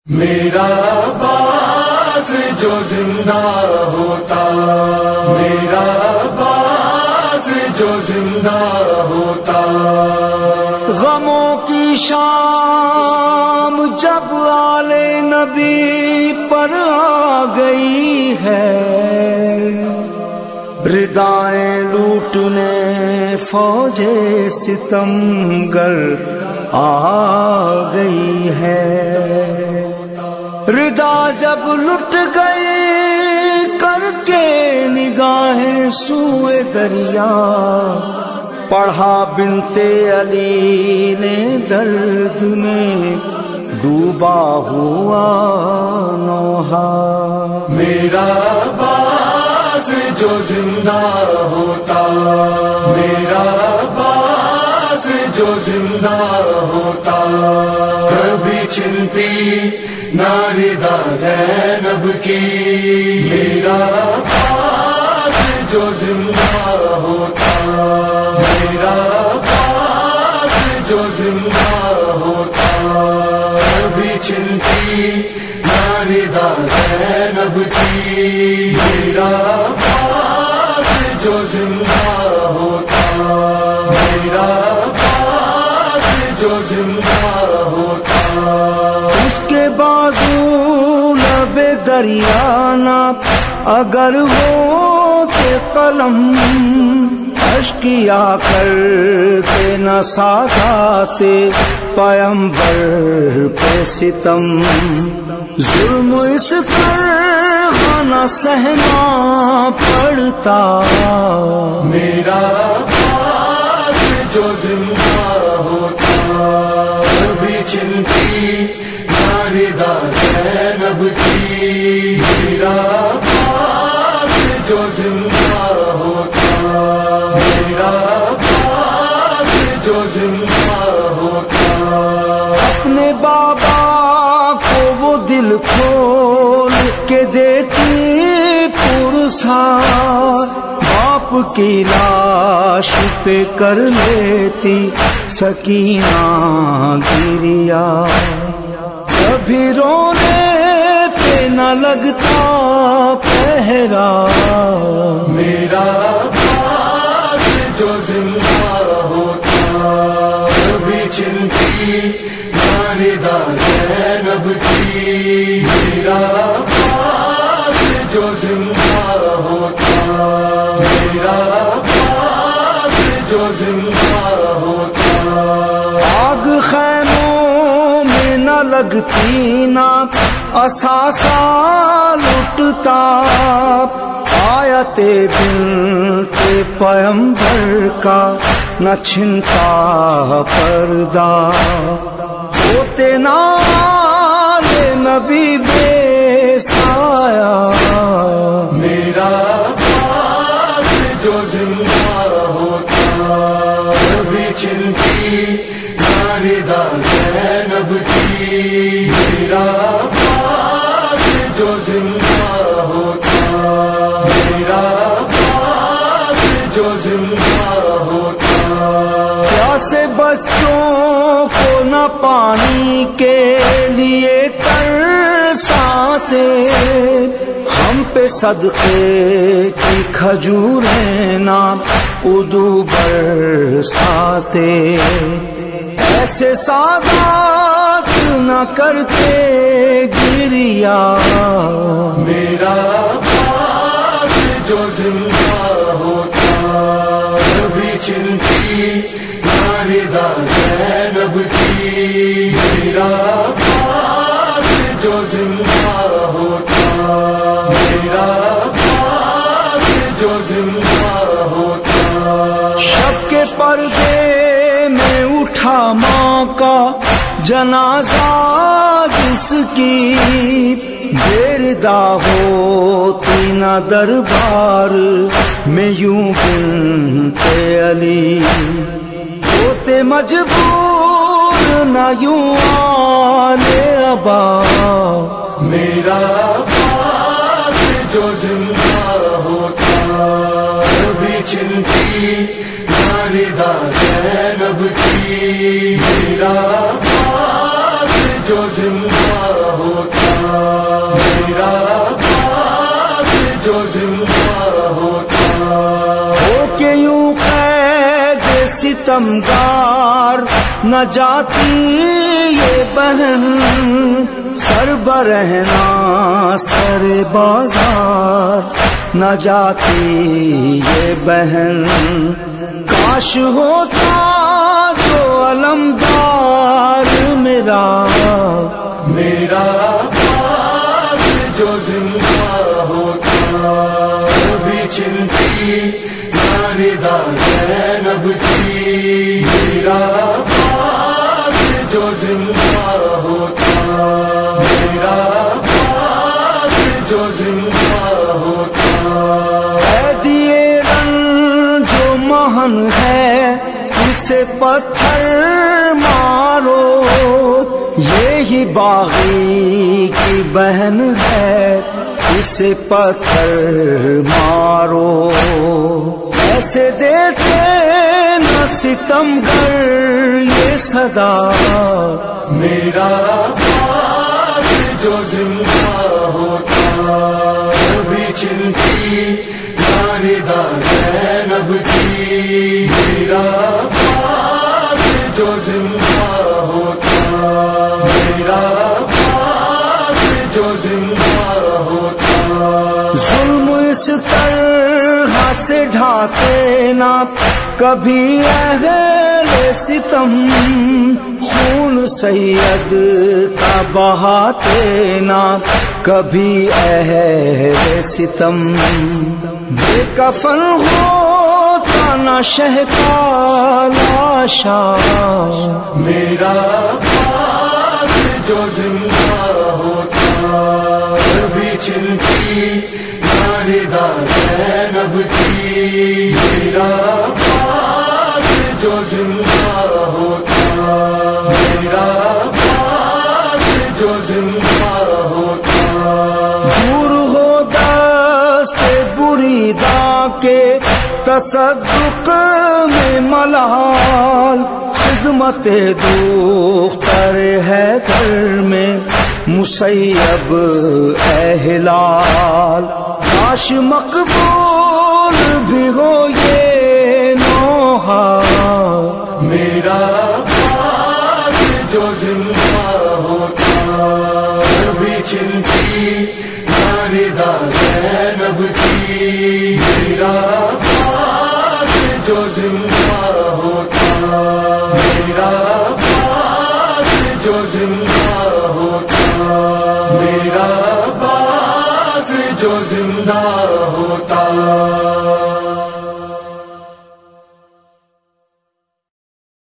میرا باز جو زندہ ہوتا، میرا باز جو زندہ ہوتا، غموں کی شام جب آل نبی پر آ گئی ہے، ردائیں لوٹنے فوج ستمگر آ گئی ہے، ردا جب لٹ گئی کر کے نگاہیں سوئے دریا، پڑھا بنت علی نے درد میں ڈوبا ہوا نوحہ۔ میرا باز جو زندہ ہوتا، میرا باز جو زندہ ہوتا، کبھی چھنتی نہ ردا زینب کی۔ میرا باز جو زندہ ہوتا، میرا باز جو زندہ ہوتا، کبھی چھنتی نہ ردا زینب کی۔ میرا باز جو زندہ ہوتا، میرا باز جو زندہ ہوتا، اس کے بازو لب دریا نہ اگر ہوتے قلم، اشکیا کرتے نہ سادات پیمبر پہ ستم، ظلم اس طرح نہ سہنا پڑتا۔ میرا باز جو زندہ ہوتا، کبھی چھنتی نہ ردا زینب کی۔ میرا باز جو زندہ ہوتا، میرا باز جو زندہ ہوتا، اپنے بابا کو وہ دل کھول کے دیتی پرسار، باپ کی لاش پہ کر لیتی سکینہ گریا، کبھی رونے پہ نہ لگتا پہرا۔ میرا باز جو زندہ ہوتا، کبھی چھنتی نہ ردا زینب کی۔ میرا باز جو زندہ ہوتا، میرا باز جو زندہ ہوتا، آگ خیموں میں نہ لگتی نہ اثاثہ لٹتا، آیت بنت پیمبر کا نہ چھنتا پردہ، ہوتے نال نبی بے سایہ۔ میرا باز جو زندہ ہوتا، کبھی چھنتی نہ ردا زینب کی۔ میرا باز جو زندہ ہوتا، میرا باز جو زندہ ہوتا، پیاسے بچوں کو نہ پانی کے لیے ترساتے، ہم پہ صدقے کی کھجوریں نہ ادو برساتے، ایسے سادات نہ کرتے گریا۔ میرا باز جو زندہ ہوتا، کبھی چھنتی نہ ردا زینب کی۔ میرا باز جو زندہ ہوتا، میرا باز جو زندہ ہوتا، شب کے پردے میں اٹھا ماں کا جنازہ جس کی، بےردا ہوتی نہ دربار میں یوں بنت علی، ہوتے مجبور نہ یوں آل ابا۔ میرا باز جو زندہ ہوتا، کبھی چھنتی نہ ردا زینب کی۔ میرا باز جو زندہ ہوتا، ستمگار نہ جاتی یہ بہن سر برہنا سر بازار نہ جاتی یہ بہن کاش ہوتا جو علمدار میرا عباس جو زندہ ہوتا بھی چنتی ناردا زینب کی میرا عباس جو زندہ ہوتا میرا عباس جو زندہ ہوتا دیے رن جو مہن ہے اسے پتھر مارو یہی باغی کی بہن ہے اسے پتھر مارو ایسے دیتے نہ ستمگر یہ صدا میرا عباس جو زندہ ہوتا بھی چنتی ناردا زینب کی میرا عباس جو زندہ ہوتا میرا عباس جو زندہ ہوتا ظلم اس طرح سے ڈھاتے نہ کبھی اہل ستم خون سید کا بہاتے نہ کبھی اہل ستم بے کفن ہوتا نہ شہ کا لاشا میرا عباس جو زندہ ہوتا بھی چنتی ناردا زینب کی میرا عباس جو زندہ ہوتا میرا عباس جو زندہ ہوتا دور ہو دست بریدہ کے تصدق میں ملال خدمت دختر حیدر میں مسیب اہلال کاش مقبول بھی ہو یہ نوحہ میرا عباس جو زندہ ہوتا بھی چنتی ناردا زینب کی میرا عباس جو زندہ ہوتا میرا عباس جو زندہ ہوتا میرا عباس جو زندہ ہوتا